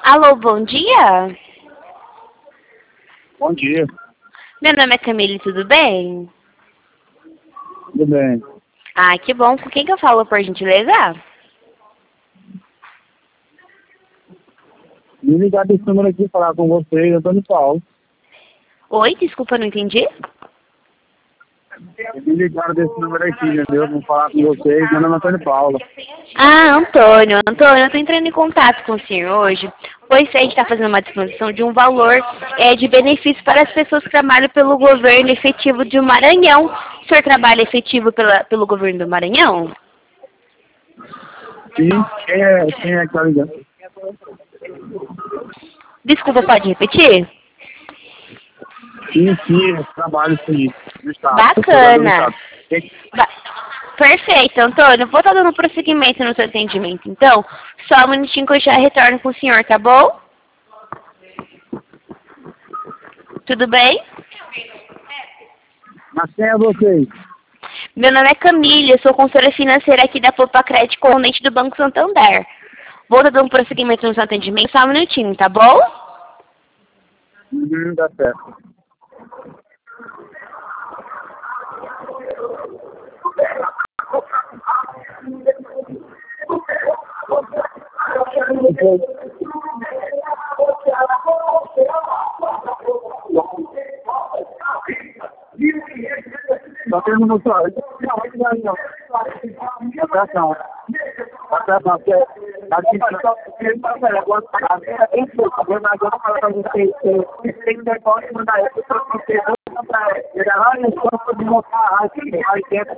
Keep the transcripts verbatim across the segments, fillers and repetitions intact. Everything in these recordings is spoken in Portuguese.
Alô, bom dia. Bom dia. Meu nome é Camille, tudo bem? Tudo bem. Ah, que bom. Com quem que eu falo, por gentileza? Me ligar desse número aqui falar com vocês, Antônio Paulo. Oi, desculpa, não entendi. Me ligaram desse número aqui, entendeu? Vou falar com vocês, meu nome é Antônio Paulo. Ah, Antônio. Antônio, eu tô entrando em contato com o senhor hoje, pois a gente está fazendo uma disposição de um valor é, de benefício para as pessoas que trabalham pelo governo efetivo do Maranhão. O senhor trabalha efetivo pela, pelo governo do Maranhão? Sim, quem é, quem é que tá ligando? Desculpa, pode repetir? Sim, sim, eu trabalho sim, no estado. Bacana. Quem- Ba Perfeito, Antônio. Vou estar dando prosseguimento no seu atendimento, então. Só um minutinho que eu já retorno com o senhor, tá bom? Tudo bem? Mas quem é vocês? Meu nome é Camille, eu sou consultora financeira aqui da Poupa Crédito Corrente do Banco Santander. Vou estar dando prosseguimento no seu atendimento, só um minutinho, tá bom? Uhum, dá certo. Só tem no motor. Atenção. Atenção. Porque aqui só tem para agora tem pouco. Agora eu vou falar para vocês que tem que depois mandar isso para vocês para gravar e só de montar aqui aí dentro.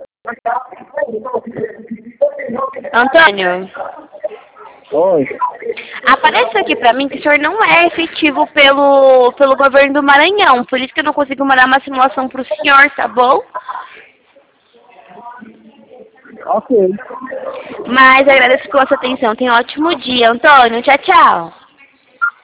Antônio, Oi. aparece aqui pra mim que o senhor não é efetivo pelo, pelo governo do Maranhão. Por isso que eu não consigo mandar uma simulação pro senhor, tá bom? Ok. Mas agradeço pela sua atenção. Tenha um ótimo dia, Antônio. Tchau, tchau.